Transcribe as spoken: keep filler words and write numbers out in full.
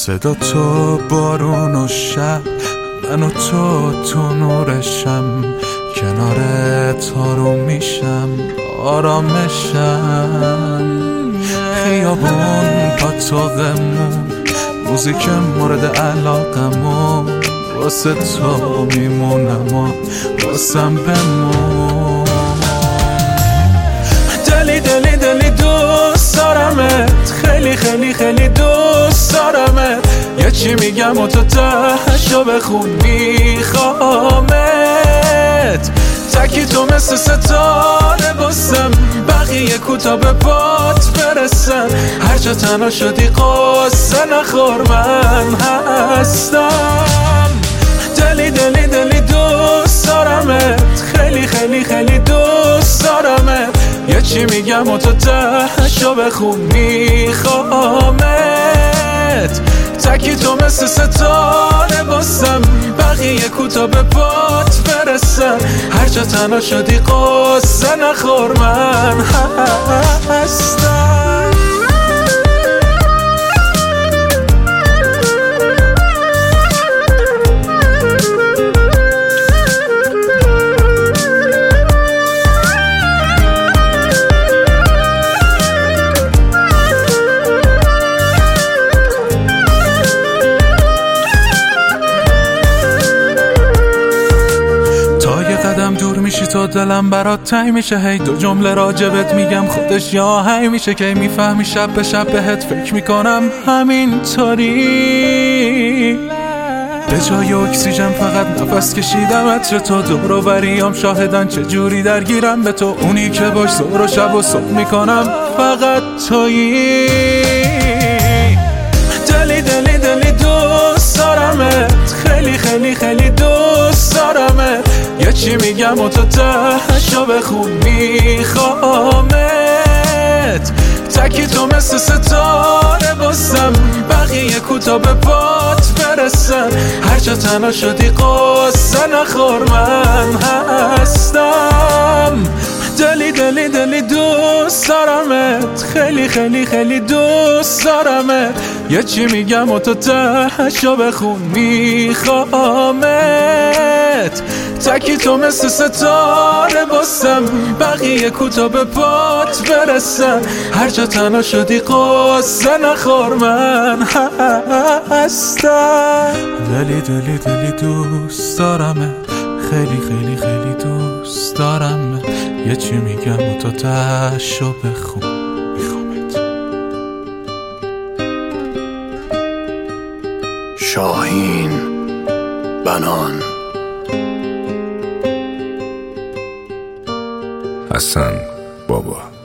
صدا تو بارون و شب، من و تو تو نورشم، کنارت آروم میشم، آرامشم. خیابون پاتوقمون، موزیک مورد علاقمون، واسه تو میمونم و واسم بمون. دلی دلی دلی دوست دارمت، خیلی خیلی خیلی دوست دارمت. یه چی میگم و تو تهشو بخون، میخوامت. تکی تو مثل ستاره باسم، بقیه کوتا به بات برسن. هر جا تنها شدی قصه نخور، من هستم. دلی دلی دلی دوست دارمت، خیلی خیلی خیلی دوست دارمت. یه چی میگم و تو تهشو بخون، میخوامت. تکی تو مثل ستاره باسم، بقیه کوتا به بات برسن. هر جا تنها شدی قصه نخور، من هستم. دور میشی تو دلم برات تنگ میشه، هی دو جمله راجبت میگم خودش یا هی میشه. که میفهمی شب به شب بهت فکر میکنم همینطوری. به جای اکسیژن فقط نفس کشیدم عطر تو، دور و بریام شاهدن چجوری درگیرم به تو. اونی که باش ظهر و شب و صبح میکنم فقط تویی. دلی دلی دلی دوست دارمت، خیلی خیلی خیلی دوست دارمت. یه چی میگم و تو تهشو بخون، میخوامت. تکی تو مثل ستاره باسم، بقیه کوتا به بات برسن. هر جا تنها شدی قصه نخور، من هستم. دلی دلی دلی دوست دارمت، خیلی خیلی خیلی دوست دارمت. یه چی میگم و تو تهشو بخون، میخوامت. تکی تو مثل ستاره باسم، بقیه کوتا به پات برسن. هر جا تنها شدی قصه نخور، من هستم. دلی دلی دلی دوست دارمت، خیلی خیلی خیلی دوست دارمت. یه چی میگم و تو تهشو بخون، میخوامت. شاهین بنان، حسن بابا.